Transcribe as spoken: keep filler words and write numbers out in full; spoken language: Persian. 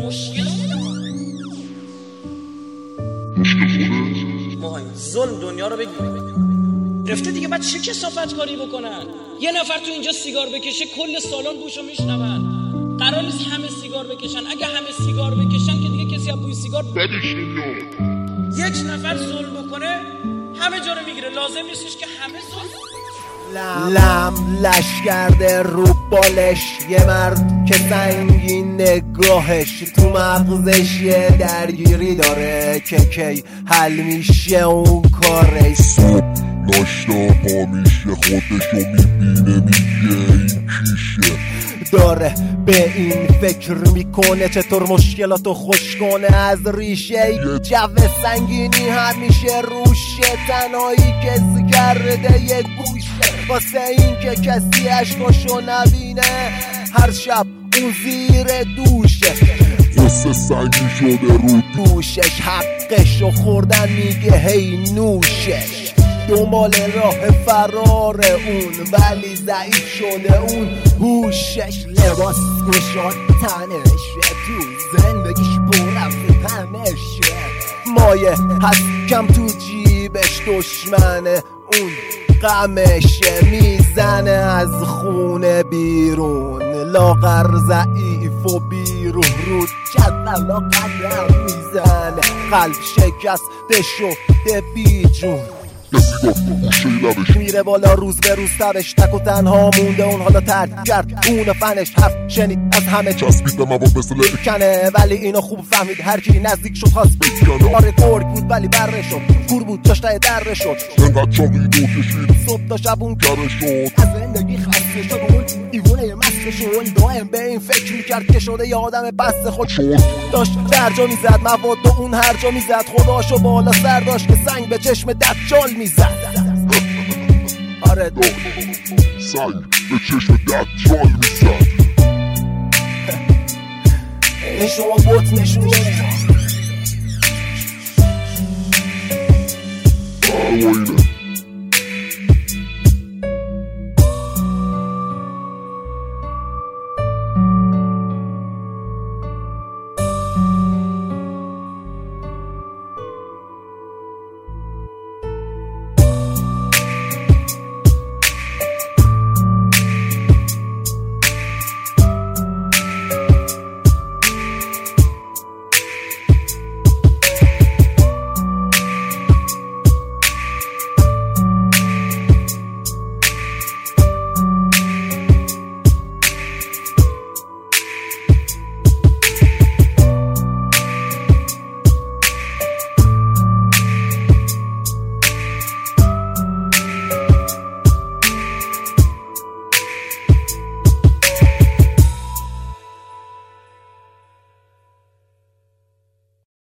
مشکل ما ظلم دنیا رو بگیریم رفته دیگه. بعد چه کثافت کاری بکنن؟ یه نفر تو اینجا سیگار بکشه کل سالن بوشو میشنون. قرار نیست همه سیگار بکشن. اگه همه سیگار بکشن که دیگه کسی از بوی سیگار بدش نمیاد. یک نفر ظلم بکنه همه جا رو میگیره. لازم نیستش که همه ظلم. لم لش کرده رو بالش یه مرد که سنگین نگاهش تو مغزش یه درگیری داره که کی حل میشه اون کارش. صبح ناشتا پا میشه خودشو میبینه میگه این کیشه. داره به این فکر میکنه چطور مشکلاتو خوش کنه از ریشه. جو سنگینی همیشه روشه. تنهایی کسی کرده یه گوشه واسه این که کسی عشقاشو نبینه. هر شب اون زیر دوشه قصه سنگین شده رو دوشش. حقشو خوردن میگه هی نوشش. دنبال راه فرار اون ولی ضعیف شده اون هوشش. لباس گشاد تنشه تو زندگیش پر همشه. مایه هست کم تو جیبش دشمنه اون غمشه. میزنه از خونه بیرون لاغر ضعیف و بیروح رو جدلا قدم میزنه. قلب شکسته شده بی جون. میره بالا روز به روز تبش. تک و تنها مونده اون حالا ترک کرد اون فنش. حرف شنید از همه چسبید به مواد مثل کنه ولی اینو خوب فهمید. هر کی نزدیک شد خواست بکنه. آره گرگ بود ولی بره شد. کور بود جاش ته دره شد. انقدر چاقی دو کشید صبح تا شب اون کره شد. از زندگی خسته شد. اون ایوونه مسته شد. دائم به این فکر میکرد که شده یه آدم بسته خود شد. داشت درجا میزد مواد و اون هر جا میزد. خداشو بالا سر داشت که سنگ به چشم دجال میزد. آره سنگ به چشم دجال میزد. این شما بوت نشون نمیدن. آره